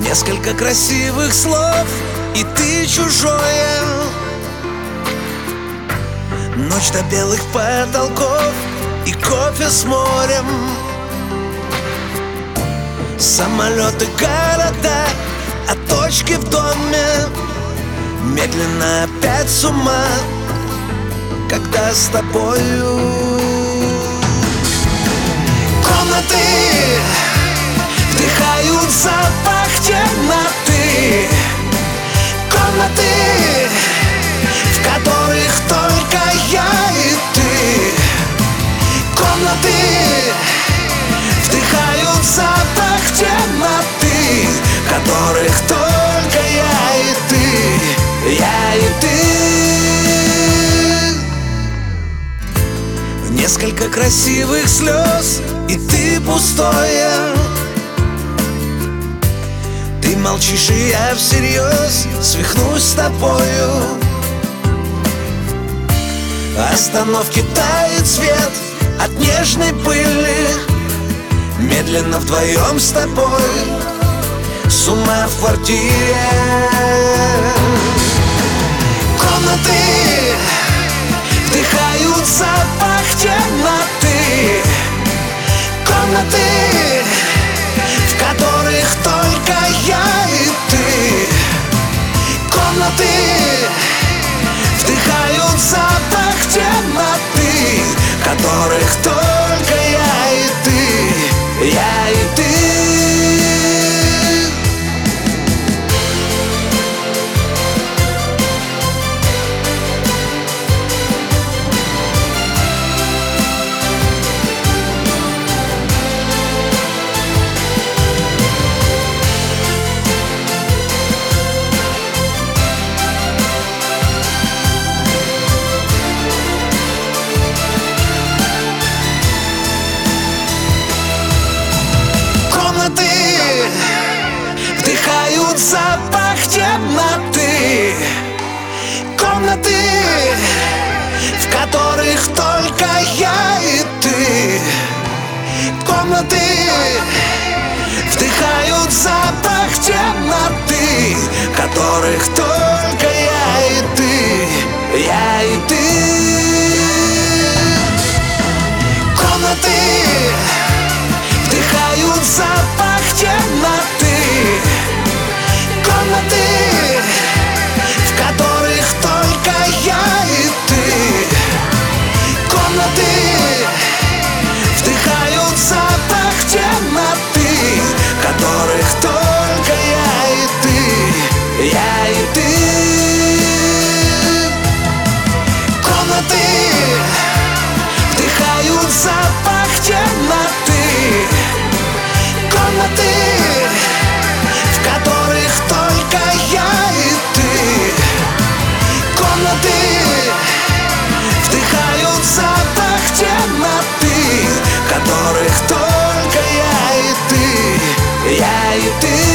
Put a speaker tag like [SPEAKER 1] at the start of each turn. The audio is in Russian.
[SPEAKER 1] Несколько красивых слов, и ты чужое. Ночь до белых потолков и кофе с морем. Самолеты, города, а точки в доме. Медленно опять с ума, когда с тобою. Комнаты вдыхают запах темноты. Комнаты, в которых только я и ты. Комнаты вдыхают запах темноты, в которых только я и ты. Я и ты. Несколько красивых слез, и ты пустое. Ты молчишь, и я всерьез свихнусь с тобою. Остановки тает свет от нежной пыли. Медленно вдвоем с тобой, с ума в квартире. Комнаты вдыхают запах темноты. Комнаты, в которых только я и ты. Комнаты вдыхают запах темноты, в которых только я и ты. Я и ты. Вдыхают запах темноты. Комнаты, в которых только я и ты. Комнаты вдыхают запах темноты, в которых только я и ты. Я и ты. Комнаты вдыхают запах темноты. Комнаты, в которых только я и ты. Комнаты вдыхают запах темноты, в которых только я и ты. Я и ты. Комнаты вдыхают запах темноты. Комнаты, в которых только я и ты. Комнаты вдыхают запах темноты, в которых только я и ты. Я и ты.